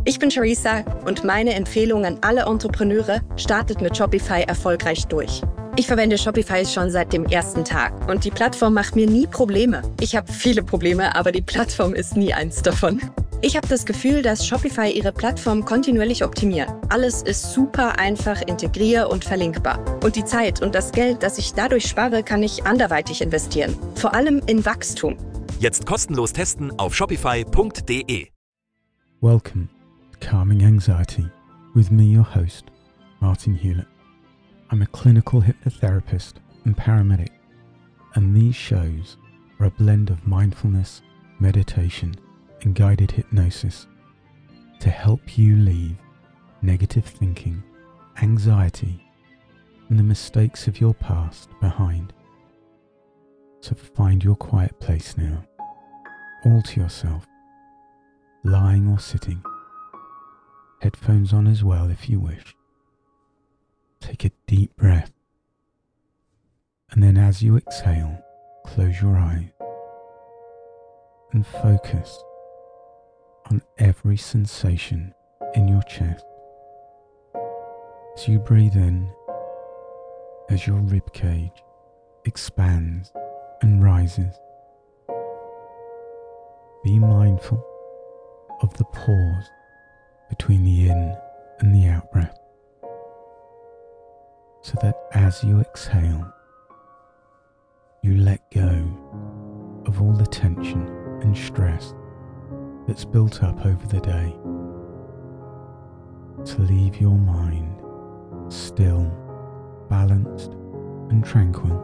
Ich bin Charissa und meine Empfehlung an alle Entrepreneure: startet mit Shopify erfolgreich durch. Ich verwende Shopify schon seit dem ersten Tag und die Plattform macht mir nie Probleme. Ich habe viele Probleme, aber die Plattform ist nie eins davon. Ich habe das Gefühl, dass Shopify ihre Plattform kontinuierlich optimiert. Alles ist super einfach integrier- und verlinkbar. Und die Zeit und das Geld, das ich dadurch spare, kann ich anderweitig investieren. Vor allem in Wachstum. Jetzt kostenlos testen auf shopify.de. Welcome to Calming Anxiety with me, your host, Martin Hewlett. I'm a clinical hypnotherapist and paramedic, and these shows are a blend of mindfulness, meditation, and guided hypnosis to help you leave negative thinking, anxiety, and the mistakes of your past behind. So find your quiet place now, all to yourself, lying or sitting, headphones on as well if you wish. Take a deep breath, and then as you exhale, close your eyes and focus on every sensation in your chest. As you breathe in, as your rib cage expands and rises, be mindful of the pause between the in and the out breath, so that as you exhale, you let go of all the tension and stress that's built up over the day, to leave your mind still, balanced and tranquil.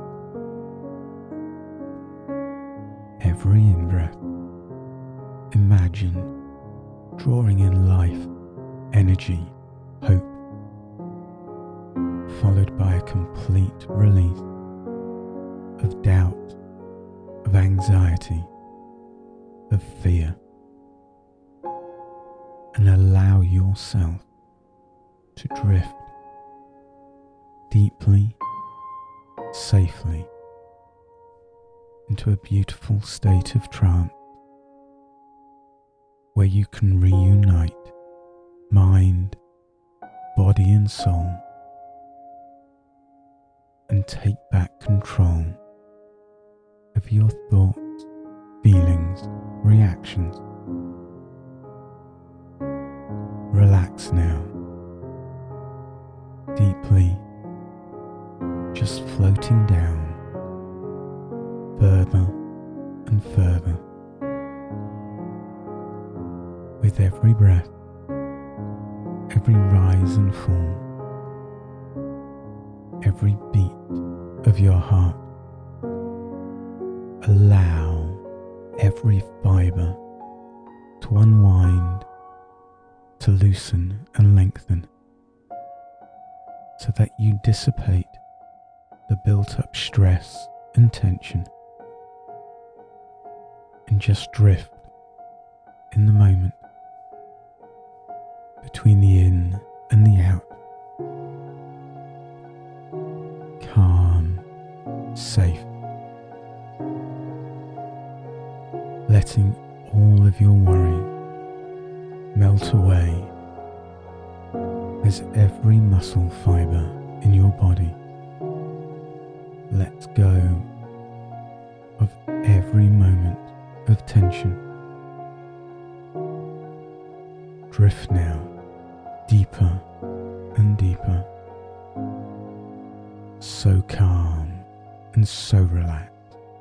Every in-breath, imagine drawing in life, energy, hope, followed by a complete release of doubt, of anxiety, of fear, and allow yourself to drift deeply, safely into a beautiful state of trance where you can reunite mind, body and soul and take back control of your thoughts, feelings, reactions. Relax now, deeply, just floating down, further and further. With every breath, every rise and fall, every beat of your heart, allow every fibre to unwind, to loosen and lengthen, so that you dissipate the built-up stress and tension and just drift in the moment between the in and the out. Calm, safe, letting all of your worries melt away as every muscle fibre in your body lets go of every moment of tension. Drift now deeper and deeper, so calm and so relaxed.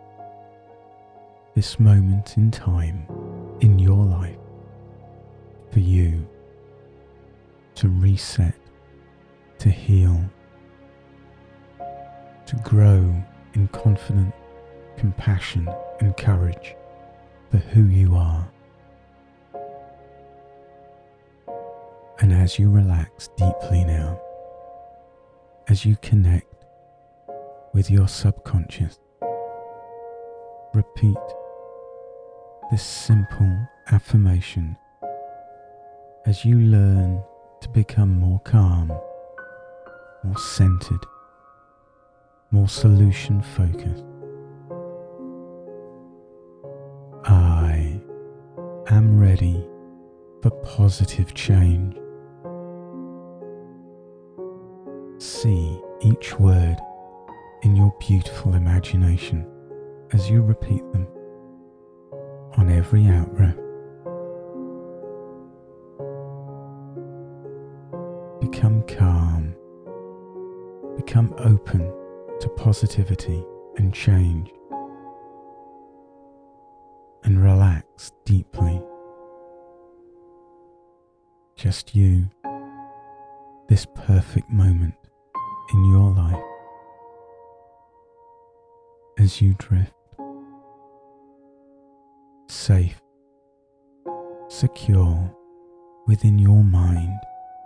This moment in time in your life for you to reset, to heal, to grow in confidence, compassion and courage for who you are. And as you relax deeply now, as you connect with your subconscious, repeat this simple affirmation as you learn to become more calm, more centered, more solution focused. I am ready for positive positive change. See each word in your beautiful imagination as you repeat them on every out-breath. Become calm. Become open to positivity and change. And relax deeply. Just you, this perfect moment in your life as you drift, safe, secure within your mind,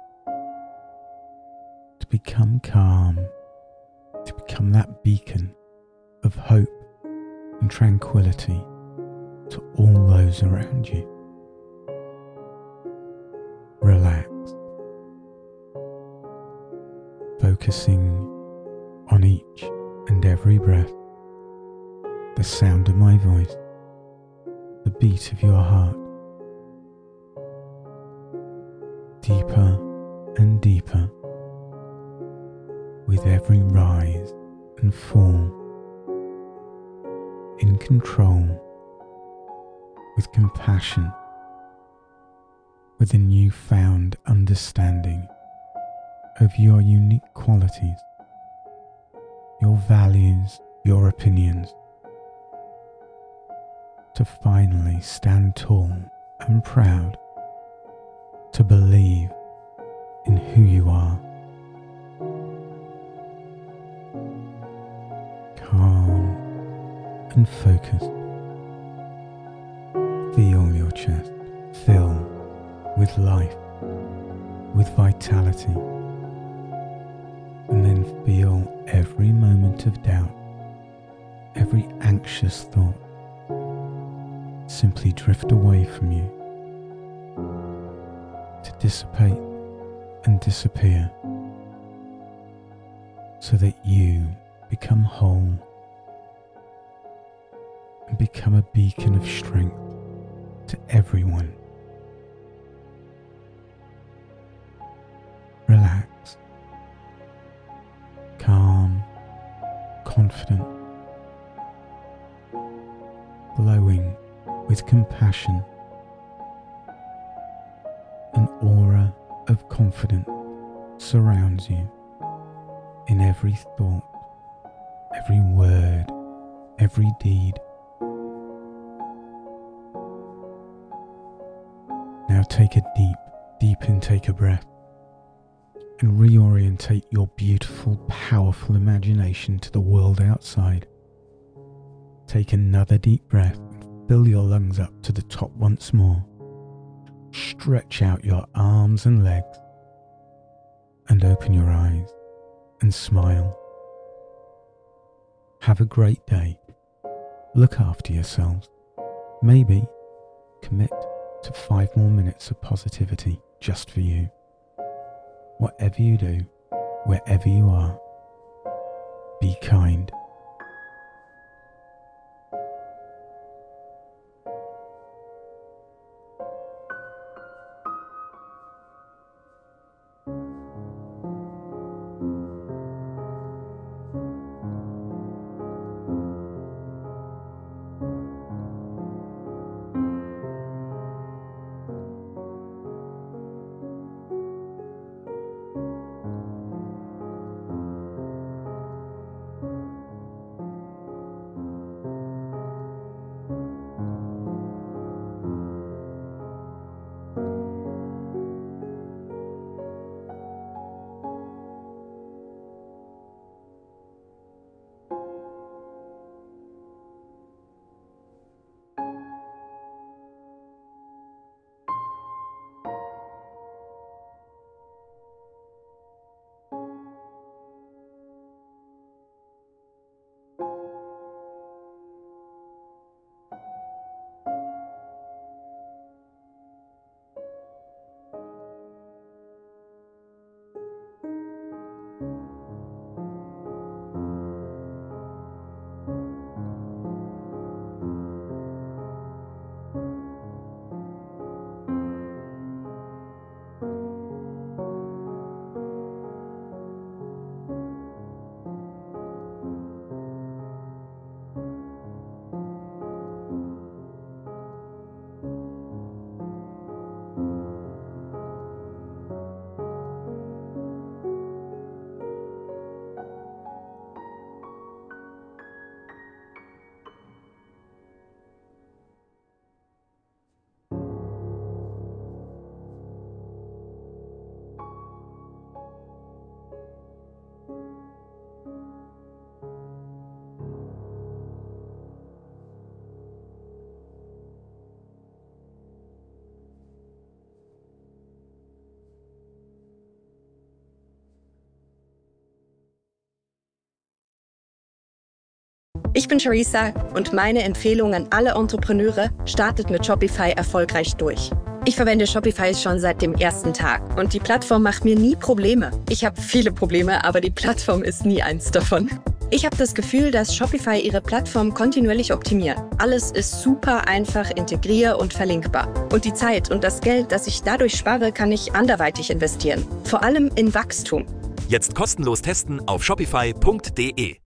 to become calm, to become that beacon of hope and tranquility to all those around you. Relax, focusing on each and every breath, the sound of my voice, the beat of your heart, deeper and deeper with every rise and fall, in control, with compassion, with a newfound understanding of your unique qualities, your values, your opinions, to finally stand tall and proud, to believe in who you are. Calm and focused. Feel your chest fill with life, with vitality, and then feel every moment of doubt, every anxious thought simply drift away from you, to dissipate and disappear, so that you become whole and become a beacon of strength to everyone. Relax, calm, confident, glowing with compassion. An aura of confidence surrounds you in every thought, every word, every deed. Now take a deep intake of breath and reorientate your beautiful, powerful imagination to the world outside. Take another deep breath and fill your lungs up to the top once more. Stretch out your arms and legs and open your eyes and smile. Have a great day. Look after yourselves. Maybe commit to 5 more minutes of positivity just for you. Whatever you do, wherever you are, be kind. Ich bin Charissa und meine Empfehlung an alle Entrepreneure: startet mit Shopify erfolgreich durch. Ich verwende Shopify schon seit dem ersten Tag und die Plattform macht mir nie Probleme. Ich habe viele Probleme, aber die Plattform ist nie eins davon. Ich habe das Gefühl, dass Shopify ihre Plattform kontinuierlich optimiert. Alles ist super einfach integrier- und verlinkbar. Und die Zeit und das Geld, das ich dadurch spare, kann ich anderweitig investieren. Vor allem in Wachstum. Jetzt kostenlos testen auf shopify.de.